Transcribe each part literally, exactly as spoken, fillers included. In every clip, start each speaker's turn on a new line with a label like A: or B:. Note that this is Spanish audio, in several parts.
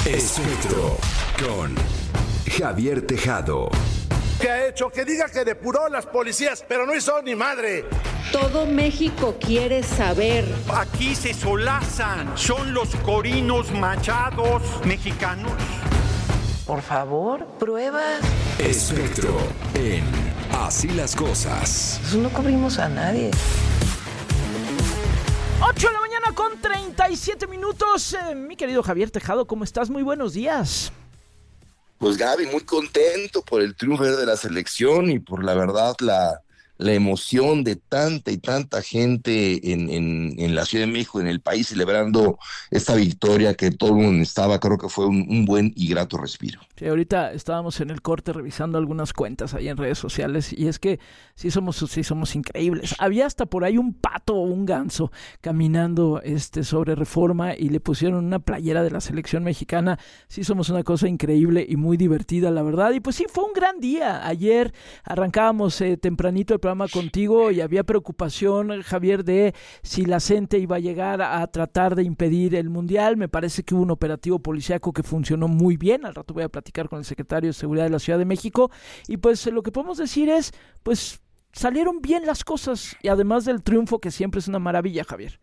A: Espectro con Javier Tejado.
B: ¿Qué ha hecho? Que diga que depuró las policías, pero no hizo ni madre.
C: Todo México quiere saber.
D: Aquí se solazan, son los corinos machados mexicanos.
E: Por favor, pruebas.
A: Espectro en Así las Cosas.
E: Pues no cubrimos a nadie.
F: ocho de la mañana con treinta y siete minutos. Eh, mi querido Javier Tejado, ¿cómo estás? Muy buenos días.
G: Pues Gaby, muy contento por el triunfo de la selección y por la verdad la, la emoción de tanta y tanta gente en, en, en la Ciudad de México, en el país, celebrando esta victoria que todo el mundo estaba. Creo que fue un, un buen y grato respiro.
F: Sí, ahorita estábamos en el corte revisando algunas cuentas ahí en redes sociales y es que sí somos, sí somos increíbles. Había hasta por ahí un pato o un ganso caminando este, sobre Reforma y le pusieron una playera de la selección mexicana. Sí somos una cosa increíble y muy divertida, la verdad. Y pues sí, fue un gran día. Ayer arrancábamos eh, tempranito el programa contigo y había preocupación, Javier, de si la gente iba a llegar a tratar de impedir el Mundial. Me parece que hubo un operativo policíaco que funcionó muy bien. Al rato voy a platicar con el secretario de Seguridad de la Ciudad de México y pues lo que podemos decir es, pues salieron bien las cosas y además del triunfo que siempre es una maravilla, Javier.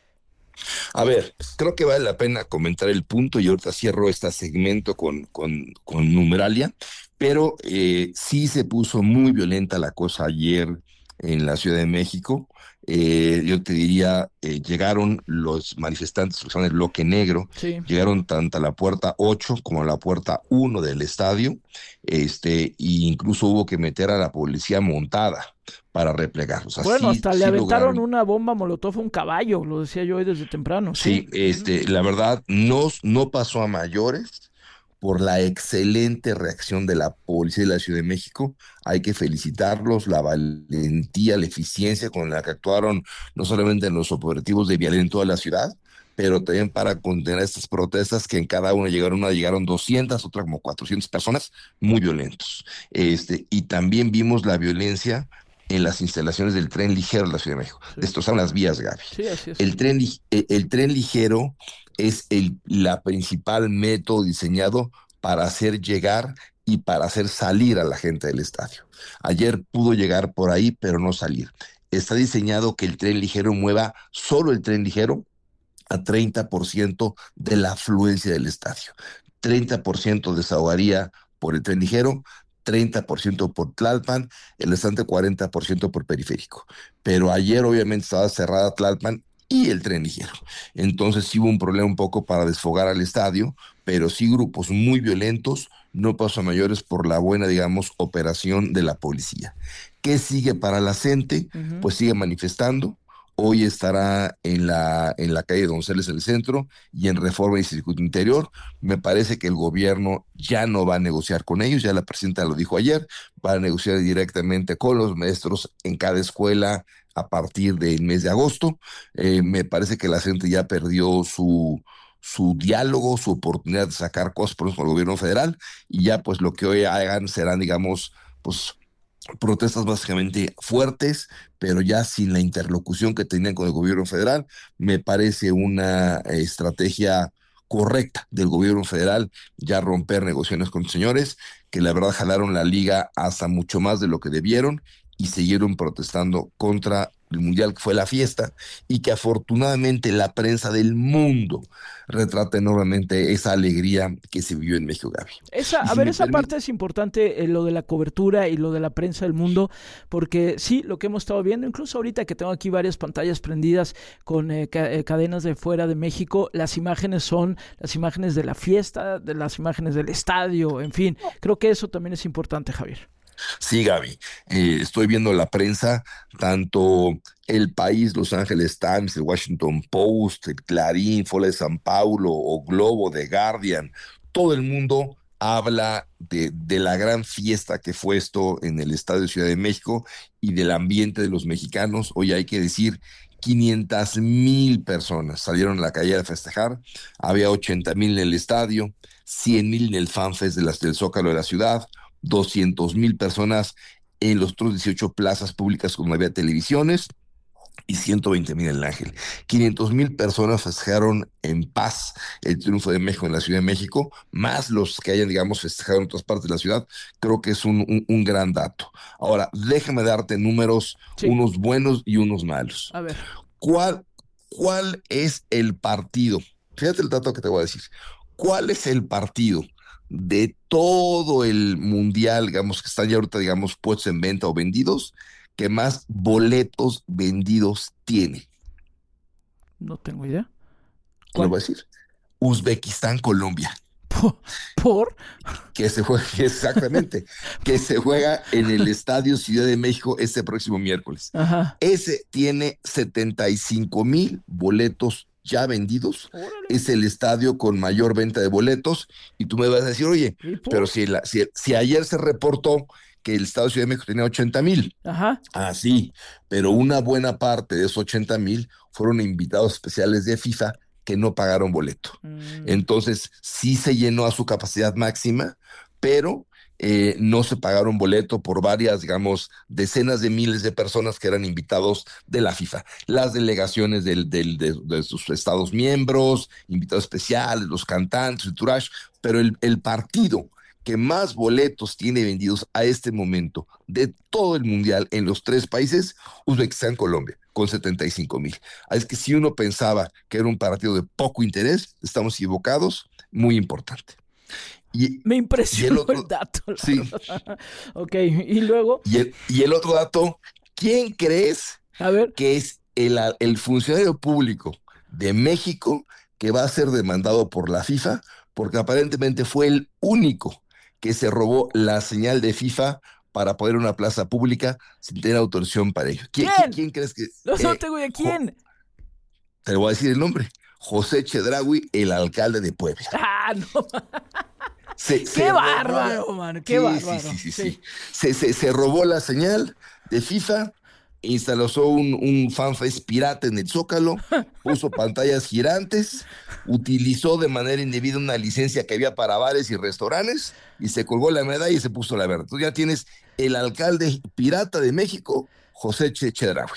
G: A ver, creo que vale la pena comentar el punto y ahorita cierro este segmento con, con, con numeralia, pero eh, sí se puso muy violenta la cosa ayer en la Ciudad de México. Eh, yo te diría, eh, llegaron los manifestantes, los que son el bloque negro,
F: sí. Llegaron
G: tanto a la puerta ocho como a la puerta uno del estadio, este, e incluso hubo que meter a la policía montada para replegar. O sea,
F: bueno,
G: sí,
F: hasta
G: sí
F: le aventaron
G: lograron
F: una bomba molotov a un caballo, lo decía yo hoy desde temprano.
G: Sí, sí este, la verdad, no, no pasó a mayores por la excelente reacción de la policía de la Ciudad de México. Hay que felicitarlos, la valentía, la eficiencia con la que actuaron, no solamente en los operativos de violencia en toda la ciudad, pero también para contener estas protestas que en cada una llegaron, una llegaron doscientas, otra como cuatrocientas personas, muy violentos. Este, y también vimos la violencia en las instalaciones del tren ligero de la Ciudad de México. Sí. Destrozaron las vías, Gaby.
F: Sí, así es.
G: El tren, el, el tren ligero es el la principal método diseñado para hacer llegar y para hacer salir a la gente del estadio. Ayer pudo llegar por ahí, pero no salir. Está diseñado que el tren ligero mueva solo el tren ligero a treinta por ciento de la afluencia del estadio. treinta por ciento desahogaría por el tren ligero, treinta por ciento por Tlalpan, el restante cuarenta por ciento por periférico. Pero ayer obviamente estaba cerrada Tlalpan y el tren ligero. Entonces sí hubo un problema un poco para desfogar al estadio, pero sí grupos muy violentos, no pasó a mayores por la buena, digamos, operación de la policía. ¿Qué sigue para la gente? Uh-huh. Pues sigue manifestando. Hoy estará en la, en la calle Donceles, en el centro, y en Reforma y Circuito Interior. Me parece que el gobierno ya no va a negociar con ellos, ya la presidenta lo dijo ayer, va a negociar directamente con los maestros en cada escuela a partir del mes de agosto. Eh, me parece que la gente ya perdió su, su diálogo, su oportunidad de sacar cosas por el gobierno federal, y ya pues lo que hoy hagan serán, digamos, pues protestas básicamente fuertes, pero ya sin la interlocución que tenían con el gobierno federal. Me parece una estrategia correcta del gobierno federal ya romper negociaciones con los señores, que la verdad jalaron la liga hasta mucho más de lo que debieron y siguieron protestando contra el Mundial, que fue la fiesta, y que afortunadamente la prensa del mundo retrata enormemente esa alegría que se vivió en México, Gaby.
F: Esa, a
G: si
F: ver, esa
G: permite...
F: parte es importante, eh, lo de la cobertura y lo de la prensa del mundo, porque sí, lo que hemos estado viendo, incluso ahorita que tengo aquí varias pantallas prendidas con eh, ca- eh, cadenas de fuera de México, las imágenes son las imágenes de la fiesta, de las imágenes del estadio, en fin, creo que eso también es importante, Javier.
G: Sí, Gaby, eh, estoy viendo la prensa, tanto El País, Los Angeles Times, el Washington Post, el Clarín, Fola de San Paulo o Globo, The Guardian, todo el mundo habla de, de la gran fiesta que fue esto en el Estadio Ciudad de México y del ambiente de los mexicanos. Hoy hay que decir, quinientas mil personas salieron a la calle a festejar, había ochenta mil en el estadio, cien mil en el FanFest de las, del Zócalo de la ciudad, doscientas mil personas en los otros dieciocho plazas públicas donde había televisiones, y ciento veinte mil en el Ángel. quinientas mil personas festejaron en paz el triunfo de México en la Ciudad de México, más los que hayan, digamos, festejado en otras partes de la ciudad. Creo que es un, un, un gran dato. Ahora, déjame darte números, sí. unos buenos y unos malos.
F: A ver.
G: ¿Cuál, cuál es el partido? Fíjate el dato que te voy a decir. ¿Cuál es el partido de todo el mundial, digamos, que están ya ahorita, digamos, puestos en venta o vendidos, que más boletos vendidos tiene?
F: No tengo idea.
G: ¿Cuál? Lo voy a decir. Uzbekistán, Colombia.
F: ¿Por?
G: Que se juega, exactamente, que se juega en el Estadio Ciudad de México este próximo miércoles.
F: Ajá.
G: Ese tiene setenta y cinco mil boletos ya vendidos. Órale. Es el estadio con mayor venta de boletos. Y tú me vas a decir, oye, pero si, la, si, si ayer se reportó que el Estado de Ciudad de México tenía ochenta mil.
F: Ajá.
G: Ah, sí, pero una buena parte de esos ochenta mil fueron invitados especiales de FIFA que no pagaron boleto. Mm. Entonces, sí se llenó a su capacidad máxima, pero eh, no se pagaron boleto por varias, digamos, decenas de miles de personas que eran invitados de la FIFA. Las delegaciones del, del, de, de sus estados miembros, invitados especiales, los cantantes, el tourage, pero el, el partido que más boletos tiene vendidos a este momento de todo el mundial en los tres países, Uzbekistán, Colombia, con setenta y cinco mil. Es que si uno pensaba que era un partido de poco interés, estamos equivocados, muy importante. Y,
F: Me impresionó
G: y el, otro,
F: el dato.
G: Sí.
F: Ok, y luego...
G: Y el, y el otro dato, ¿quién crees
F: a ver.
G: que es el, el funcionario público de México que va a ser demandado por la FIFA? Porque aparentemente fue el único que se robó la señal de FIFA para poner una plaza pública sin tener autorización para ello. ¿Quién,
F: ¿Quién?
G: ¿quién crees que...?
F: No, no tengo idea. ¿Quién?
G: Te voy a decir el nombre. José Chedraui, el alcalde de Puebla.
F: Ah, no.
G: Se,
F: ¡Qué
G: se
F: bárbaro,
G: robó,
F: mano! ¡Qué
G: sí,
F: bárbaro!
G: Sí, sí, sí.
F: sí.
G: sí. Se, se, se robó la señal de FIFA, instaló un, un fanfest pirata en el Zócalo, puso pantallas girantes, utilizó de manera indebida una licencia que había para bares y restaurantes y se colgó la medalla y se puso la verde. Tú ya tienes el alcalde pirata de México, José Chedraui,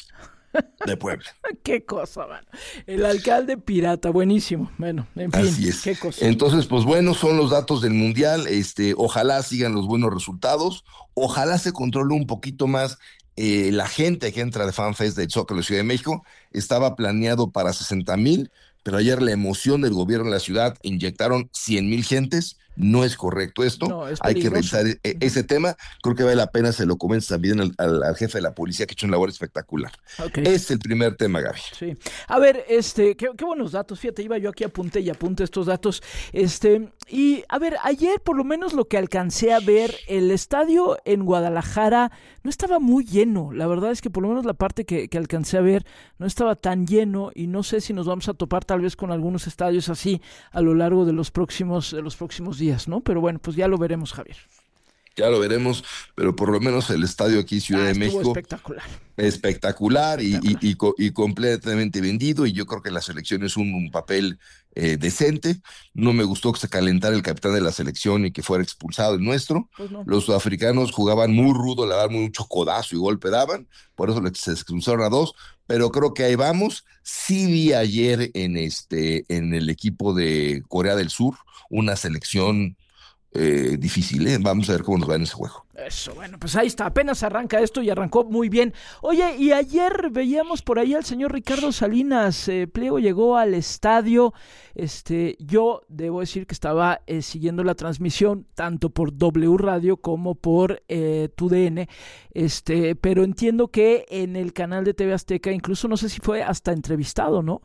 G: de Puebla.
F: Qué cosa, mano. El alcalde pirata, buenísimo. Bueno, en fin,
G: así es.
F: Qué cosa.
G: Entonces, pues bueno, son los datos del Mundial. Este, ojalá sigan los buenos resultados. Ojalá se controle un poquito más eh, la gente que entra de FanFest del Zócalo de Ciudad de México. Estaba planeado para sesenta mil, pero ayer la emoción del gobierno de la ciudad inyectaron cien mil gentes. No es correcto esto, no, es hay que revisar e- ese tema. Creo que vale la pena, se lo comentes también al, al, al jefe de la policía, que ha hecho una labor espectacular. Okay. Es el primer tema, Gaby.
F: Sí. A ver, este, qué, qué buenos datos. Fíjate, iba yo aquí apunté y apunté estos datos. Este, y a ver, ayer por lo menos lo que alcancé a ver, el estadio en Guadalajara no estaba muy lleno. La verdad es que por lo menos la parte que, que alcancé a ver no estaba tan lleno, y no sé si nos vamos a topar tal vez con algunos estadios así a lo largo de los próximos, de los próximos días. ¿No? Pero bueno, pues ya lo veremos, Javier.
G: Ya lo veremos, pero por lo menos el estadio aquí, Ciudad ah, de México,
F: espectacular.
G: Espectacular y, y, y, y completamente vendido, y yo creo que la selección es un, un papel eh, decente. No me gustó que se calentara el capitán de la selección y que fuera expulsado el nuestro. Pues no. Los sudafricanos jugaban muy rudo, le daban mucho codazo y golpe daban, por eso se expulsaron a dos, pero creo que ahí vamos. Sí vi ayer en, este, en el equipo de Corea del Sur una selección Eh, difícil, ¿eh? Vamos a ver cómo nos va en ese juego.
F: Eso, bueno, pues ahí está, apenas arranca esto y arrancó muy bien. Oye, y ayer veíamos por ahí al señor Ricardo Salinas eh, Pliego, llegó al estadio. Este, yo debo decir que estaba eh, siguiendo la transmisión tanto por W Radio como por eh, T U D N, este, pero entiendo que en el canal de T V Azteca, incluso no sé si fue hasta entrevistado, ¿no?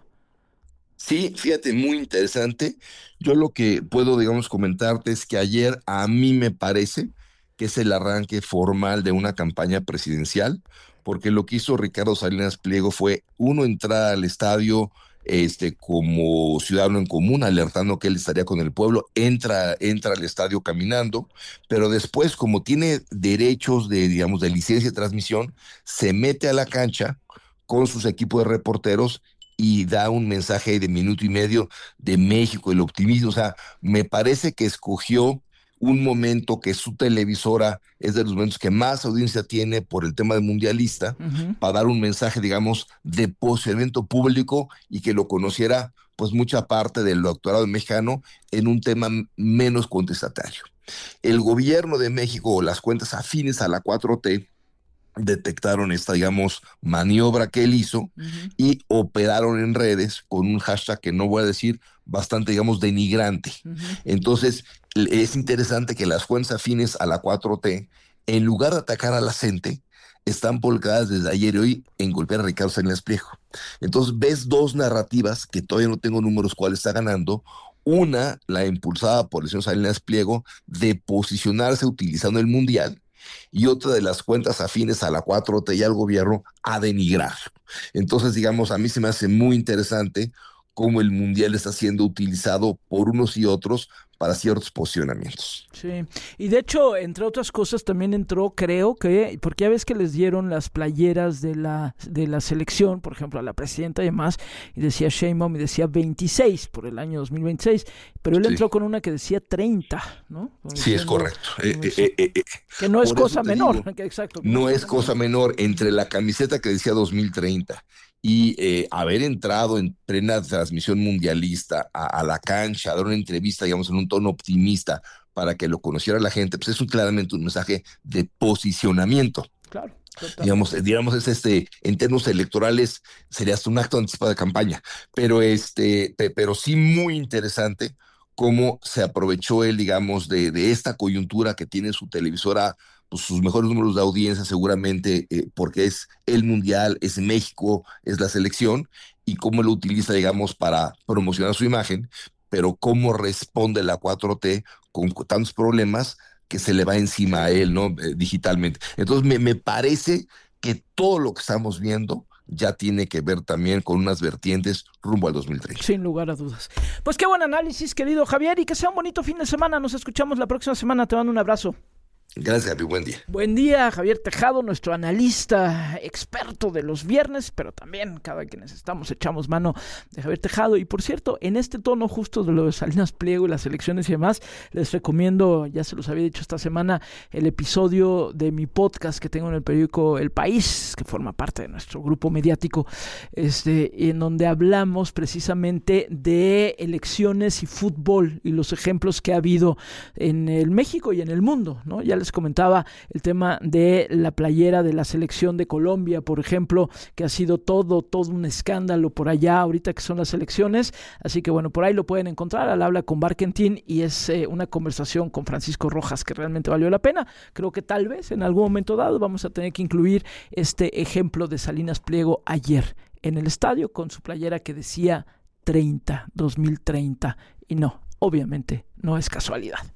G: Sí, fíjate, muy interesante. Yo lo que puedo, digamos, comentarte es que ayer a mí me parece que es el arranque formal de una campaña presidencial, porque lo que hizo Ricardo Salinas Pliego fue, uno, entrar al estadio este, como ciudadano en común, alertando que él estaría con el pueblo, entra, entra al estadio caminando, pero después, como tiene derechos de, digamos, de licencia de transmisión, se mete a la cancha con sus equipos de reporteros y da un mensaje de minuto y medio de México, el optimismo. O sea, me parece que escogió un momento que su televisora es de los momentos que más audiencia tiene por el tema de mundialista, uh-huh. para dar un mensaje, digamos, de posicionamiento público y que lo conociera pues mucha parte del doctorado mexicano en un tema menos contestatario. El gobierno de México o las cuentas afines a la cuatro T detectaron esta, digamos, maniobra que él hizo uh-huh. y operaron en redes con un hashtag que no voy a decir, bastante, digamos, denigrante. Uh-huh. Entonces, es interesante que las cuentas afines a la cuatro T, en lugar de atacar a la gente, están volcadas desde ayer y hoy en golpear a Ricardo Salinas Pliego. Entonces, ves dos narrativas que todavía no tengo números cuál está ganando. Una, la impulsada por el señor Salinas Pliego, de posicionarse utilizando el Mundial, y otra de las cuentas afines a la cuatro T y al gobierno a denigrar. Entonces, digamos, a mí se me hace muy interesante cómo el Mundial está siendo utilizado por unos y otros para ciertos posicionamientos.
F: Sí, y de hecho, entre otras cosas, también entró, creo que, porque ya ves que les dieron las playeras de la de la selección, por ejemplo, a la presidenta y demás, y decía Sheinbaum y decía veintiséis por el año dos mil veintiséis, pero él sí. entró con una que decía treinta, ¿no? Como
G: sí, diciendo, es correcto. Eh, eh, eh, eh,
F: que no es cosa menor.
G: Digo,
F: exacto.
G: No es cosa menor entre la camiseta que decía dos mil treinta y eh, haber entrado en plena transmisión mundialista a, a la cancha, a dar una entrevista, digamos, en un tono optimista para que lo conociera la gente, pues es un, claramente un mensaje de posicionamiento.
F: Claro. Totalmente.
G: Digamos, digamos es este, en términos electorales sería hasta un acto anticipado de campaña, pero este, pero sí muy interesante cómo se aprovechó él, digamos, de, de esta coyuntura que tiene su televisora, pues sus mejores números de audiencia seguramente, eh, porque es el Mundial, es México, es la selección, y cómo lo utiliza, digamos, para promocionar su imagen, pero cómo responde la cuatro T con tantos problemas que se le va encima a él, ¿no? Eh, digitalmente. Entonces me, me parece que todo lo que estamos viendo ya tiene que ver también con unas vertientes rumbo al dos mil treinta.
F: Sin lugar a dudas. Pues qué buen análisis, querido Javier, y que sea un bonito fin de semana. Nos escuchamos la próxima semana. Te mando un abrazo.
G: Gracias, Gaby. Buen día.
F: Buen día, Javier Tejado, nuestro analista experto de los viernes, pero también cada que necesitamos echamos mano de Javier Tejado. Y por cierto, en este tono justo de lo de Salinas Pliego y las elecciones y demás, les recomiendo, ya se los había dicho esta semana, el episodio de mi podcast que tengo en el periódico El País, que forma parte de nuestro grupo mediático, este, en donde hablamos precisamente de elecciones y fútbol y los ejemplos que ha habido en el México y en el mundo, ¿no? Ya les comentaba el tema de la playera de la selección de Colombia, por ejemplo, que ha sido todo, todo un escándalo por allá, ahorita que son las elecciones, así que bueno, por ahí lo pueden encontrar, al habla con Barkentin, y es eh, una conversación con Francisco Rojas que realmente valió la pena. Creo que tal vez en algún momento dado vamos a tener que incluir este ejemplo de Salinas Pliego ayer en el estadio con su playera que decía treinta, dos mil treinta, y no, obviamente no es casualidad.